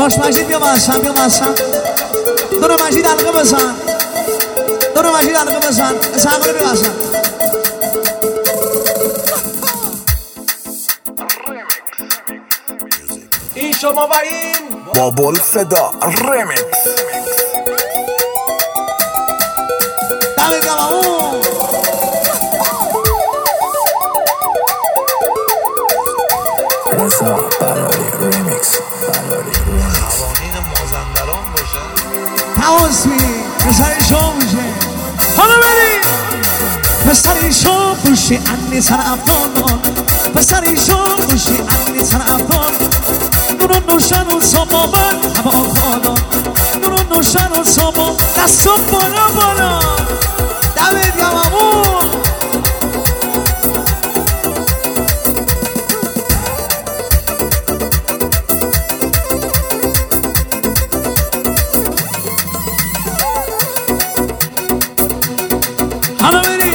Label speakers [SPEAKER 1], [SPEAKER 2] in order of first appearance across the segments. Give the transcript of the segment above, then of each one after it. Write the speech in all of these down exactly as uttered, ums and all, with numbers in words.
[SPEAKER 1] داش مجید بیا باشم بیا باشم دور مجید حلقه بزن دور مجید حلقه بزن اسحاق بیا باشم
[SPEAKER 2] این شما و این
[SPEAKER 3] بابل فدا ریمیکس
[SPEAKER 1] دمید گم اون
[SPEAKER 3] رضا بلاری ریمیکس بلاری ریمیکس
[SPEAKER 2] قوانین مازندران باشه
[SPEAKER 1] حواسمی پسری شو بوشه حالا بریم پسری شو بوشه انی سر افغان پسری شو بوشه انی سر افغان نورو نوشن و صبا من هوا خانا نورو نوشن و صبا دست و بالا بالا دمید گم امون حالا بریم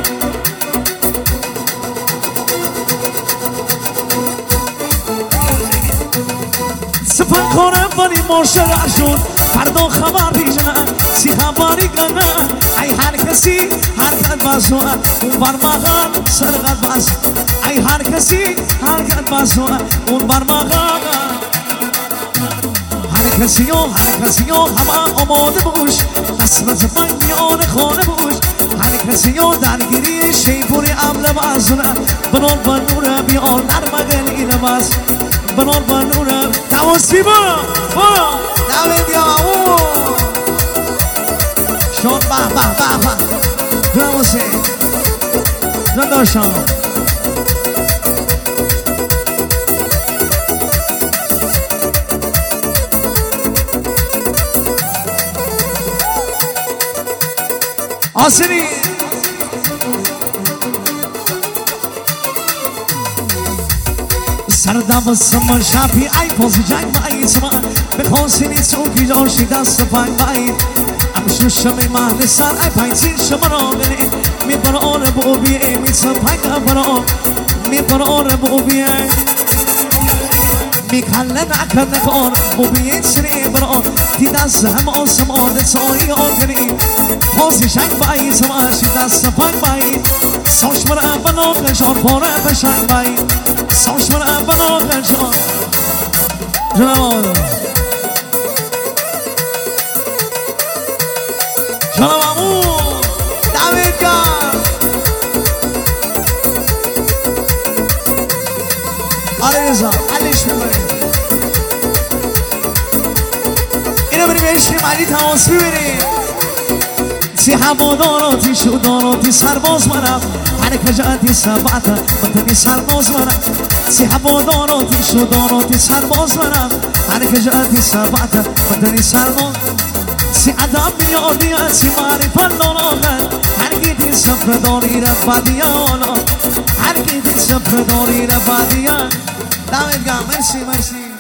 [SPEAKER 1] سپن کنم بانی مشرع شد فردا خبر بیجن سی خبری کنن ای هر کسی حرکت بسوه اون بر مغان سرقت بس ای هر کسی حرکت بسوه اون بر مغان هر کسی و هر کسی و همه آماده باش قسمت بنیان خانه باش هر کسی و درگیری شیپوری عمل بازونه بنار بنوره بیان نرمگلی نماز بنار بنوره نواسی برا برا دمید یا او شون به به به به نواسی جان داشتم آسینی سردم سمر شبی ای پوز جنگ بایی سمان به پاسینی سوکی جاشی دست پنگ بایی امشو شمی محل سر ای پایزین شما را بینی می بران بوبیه می سپنگ بران می بران بوبیه می کلن اکر نکار بوبیه سری بران تی دست هم آسمان سایی آتنی پوزی جنگ بایی سمان شی دست پنگ بایی سوش برا بنا قشار پاره بشنگ بایی سوش برا بنا قشار جناب جناب امون دمید گم آره رضا حلش میبریم اینو بریم بهشیم علی تماس ببینیم سی هواداراتی شداراتی سرباز منم هر کجاتی سبعت وطنی سرباز منم سی هواداراتی شداراتی سرباز منم هر کجاتی سبعت وطنی سرباز سی ادب میادی سی معرفت داراغن هر گیتی سفر داری رفادیان هر گیتی سفر داری رفادیان دمید گم مرسی مرسی